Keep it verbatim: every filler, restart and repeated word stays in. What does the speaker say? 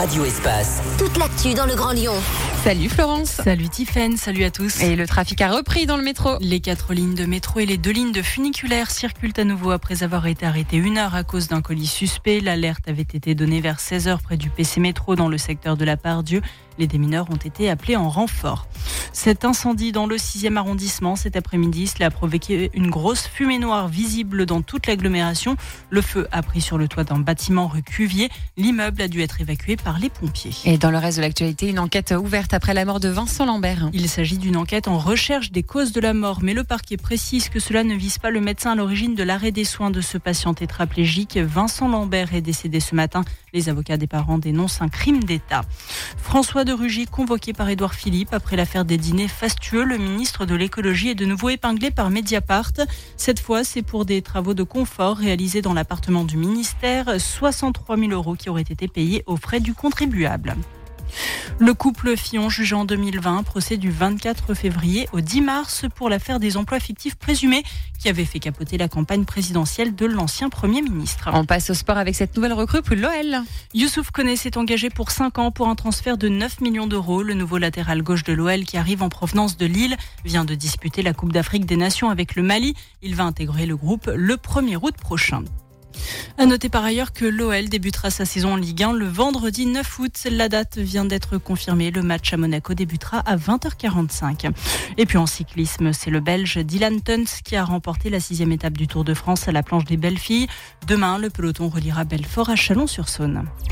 Radio Espace. Toute l'actu dans le Grand Lyon. Salut Florence. Salut Tiffaine, salut à tous. Et le trafic a repris dans le métro. Les quatre lignes de métro et les deux lignes de funiculaire circulent à nouveau après avoir été arrêtés une heure à cause d'un colis suspect. L'alerte avait été donnée vers seize heures près du P C Métro dans le secteur de la Part-Dieu. Les démineurs ont été appelés en renfort. Cet incendie dans le sixième arrondissement cet après-midi, cela a provoqué une grosse fumée noire visible dans toute l'agglomération. Le feu a pris sur le toit d'un bâtiment rue Cuvier. L'immeuble a dû être évacué par les pompiers. Et dans le reste de l'actualité, une enquête ouverte après la mort de Vincent Lambert. Il s'agit d'une enquête en recherche des causes de la mort, mais le parquet précise que cela ne vise pas le médecin à l'origine de l'arrêt des soins de ce patient tétraplégique. Vincent Lambert est décédé ce matin. Les avocats des parents dénoncent un crime d'État. François de Rugy, convoqué par Édouard Philippe après l'affaire des dîners fastueux, le ministre de l'écologie est de nouveau épinglé par Mediapart. Cette fois, c'est pour des travaux de confort réalisés dans l'appartement du ministère. soixante-trois mille euros qui auraient été payés aux frais du contribuable. Le couple Fillon jugé en deux mille vingt, procès du vingt-quatre février au dix mars pour l'affaire des emplois fictifs présumés qui avait fait capoter la campagne présidentielle de l'ancien Premier ministre. On passe au sport avec cette nouvelle recrue pour l'O L. Youssouf Koné s'est engagé pour cinq ans pour un transfert de neuf millions d'euros. Le nouveau latéral gauche de l'O L qui arrive en provenance de Lille vient de disputer la Coupe d'Afrique des Nations avec le Mali. Il va intégrer le groupe le premier août prochain. À noter par ailleurs que l'O L débutera sa saison en Ligue un le vendredi neuf août. La date vient d'être confirmée. Le match à Monaco débutera à vingt heures quarante-cinq. Et puis en cyclisme, c'est le Belge Dylan Teuns qui a remporté la sixième étape du Tour de France à la planche des Belles Filles. Demain, le peloton reliera Belfort à Chalon-sur-Saône.